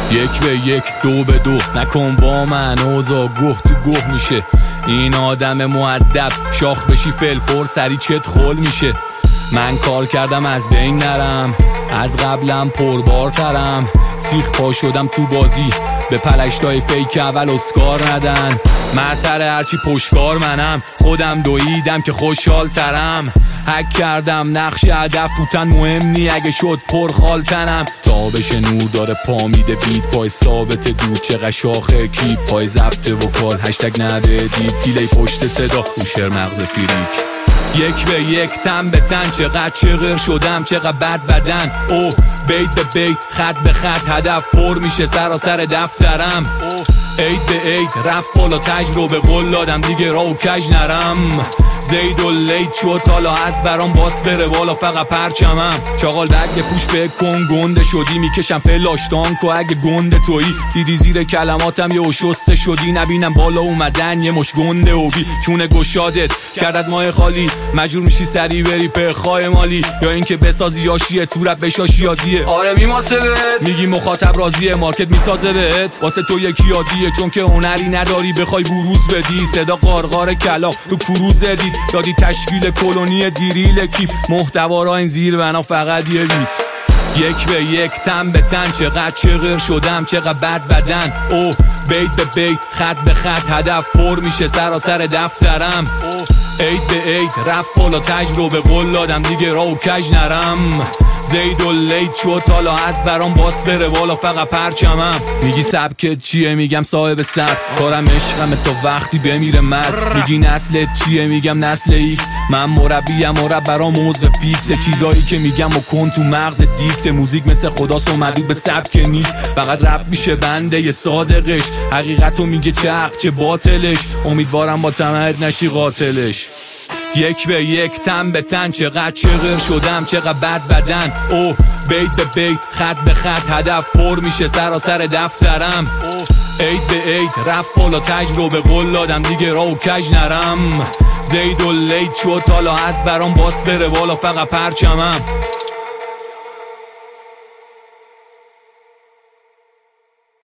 1 به 1 2 به 2 نکن با من اوضاع گوه تو گوه میشه. این آدم مؤدب شاخ بشی فلفور سری چت خول میشه. من کار کردم از بین نرم، از قبلم پربارترم. سیخ پا شدم تو بازی به پلشتای فیک اول اسکار ندن. من سر هرچی پشکار منم، خودم دویدم که خوشحال ترم. حک کردم نقش هدف بودن مهم نی اگه شد پرخالتنم. تابش نور داره پا میده بیت پای ثابت دود چقدر شاخه کیپ پای ضبط وکال هشتگ نده دیپ پیلی پشت صدا هوشر مغز فریک. 1 به 1 تن به تن چقدر چغر شدم چقدر بد بدن. اوه بیت به بیت خط به خط هدف پر میشه سراسر دفترم. عید به عید رفت بالا تجربه قول دادم دیگه راو کج نرم. زید و لید شد حالا از برام باس بره بالا فقط پرچمم. چاقال دگ پوش بکن گنده شدی میکشم فلاش تانکو اگه گنده تویی. دیدی زیر کلماتم یه شسته شدی نبینم بالا اومدن یه مش گنده و بی چونه گشادت کردت ماه خالی. مجبور میشی سری بری پخای مالی یا اینکه بسازی یاشیه تو رب بشاشی یادیه. آره میماسه بهت میگی مخاطب راضیه مارکت میسازه بهت واسه تو یکی عادیه چون که هنری نداری بخوای بروز بدی. صدا قارقار کلا تو کروز دید دادی تشکیل کلونی دیریل کیپ محتوا را این زیر بنا فقط یه بیت. 1 به 1 تن به تن چقدر چغر شدم چقدر بد بدن. اوه بیت به بیت خط به خط هدف پر میشه سراسر دفترم. عید به عید رفت بالا تجربه قول دادم دیگه راو کج نرم. زید و لید شد حالا از برام باس بره بالا فقط پرچمم. میگی سبکت چیه میگم صاحب سر کارم عشقمه تا وقتی بمیره مرد. میگی نسلت چیه میگم نسل ایکس. من مربیم برام موضوع فیکسه. چیزایی که میگم و کن تو مغز دیکت. موزیک مثل خداست و مدود به سبک نیست فقط رپ میشه بنده یه صادقش. حقیقتو میگه چه حق چه باطلش. امیدوارم با تمهد نشی قاتلش. 1 به 1 تن به تن چقدر چغر شدم چقدر بد بدن. اوه بیت به بیت خط به خط هدف پر میشه سراسر دفترم. عید به عید رفت بالا تجربه قول دادم دیگه راو کج نرم. زید و لید شد حالا از برام باس بره بالا فقط پرچمم.